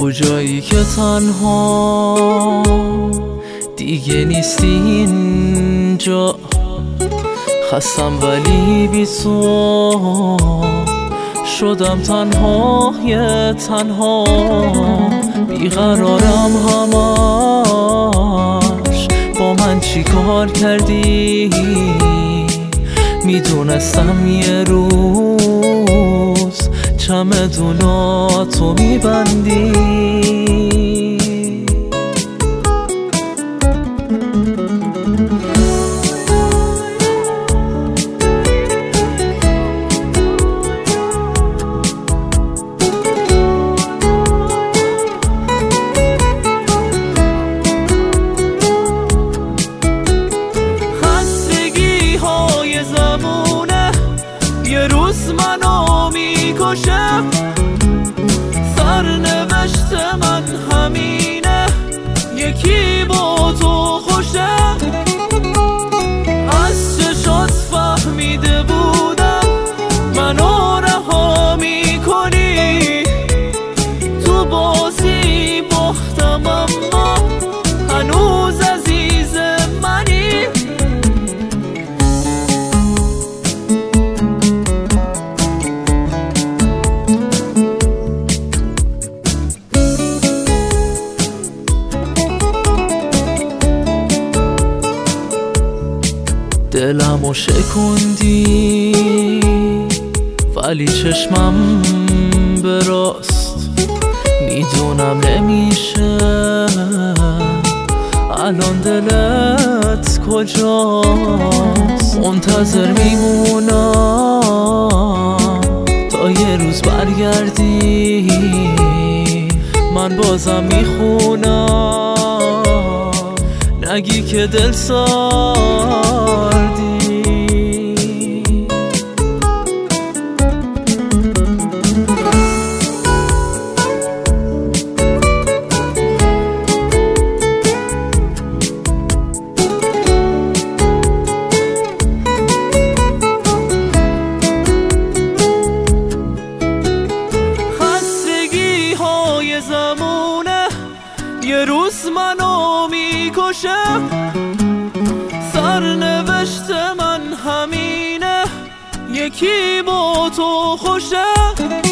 کجایی که تنها دیگه نیستی اینجا، خستم ولی بی تو شدم تنهای تنها، بیقرارم همش با من چی کار کردی، میدونستم یه روز چمدوناتو میبندی. یه روز منو میکشه، سرنوشت من همینه، یکی با تو خوشه. از چشات فهمیده بودم منو رها میکنی، تو بازی باختم اما هنوز عزیز منی. دلمو شکوندی ولی چشمم به راست، میدونم نمیشه الان دلت کجاست. منتظر میمونم تا یه روز برگردی، من بازم میخونم نگی که دل ساردی. خستگی های زمونه یه روز منو میکشه، سرنوشت من همینه، یکی با تو خوشه.